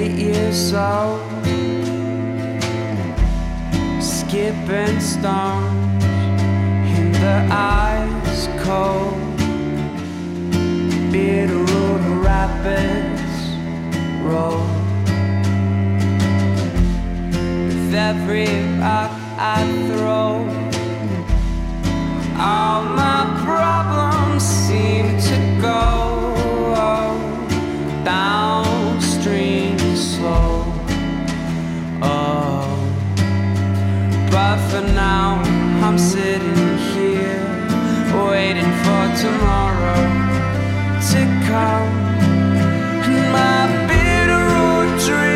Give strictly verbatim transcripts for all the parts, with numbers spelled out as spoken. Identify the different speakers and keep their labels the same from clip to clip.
Speaker 1: eight years old, skipping stones in the ice cold Bitterroot Rapids road. With every rock I throw, all my problems seem to go downstream slow. Oh, but for now I'm sitting here waiting for tomorrow to come. My Bitterroot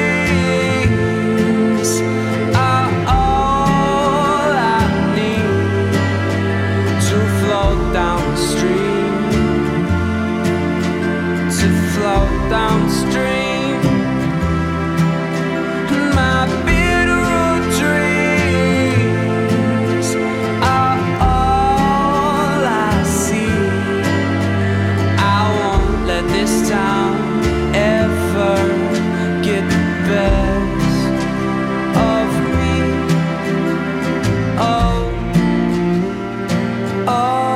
Speaker 1: dreams are all I need to float downstream, to float downstream. My Bitterroot dreams are all I see. I won't let this town ever get the best of me. Oh, oh.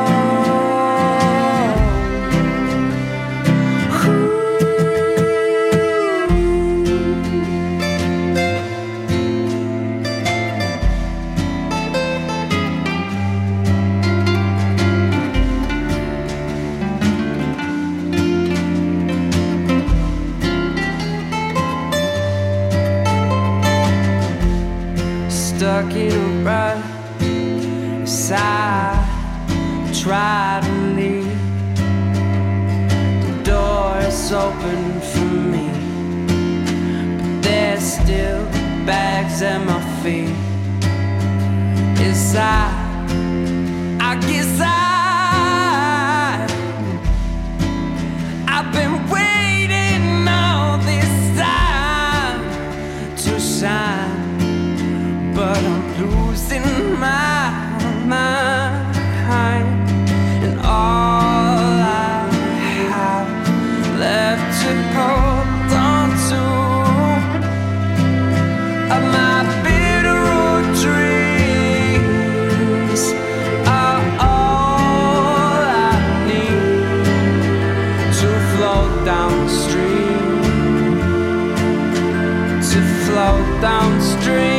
Speaker 1: Stuck in a rut as I try to leave. The door is open for me, but there's still bags at my feet. Yes, I, I guess I, I've been waiting all this time to shine, but I'm losing my mind, and all I have left to hold on to are my Bitterroot dreams. Are all I need to float downstream, to float downstream.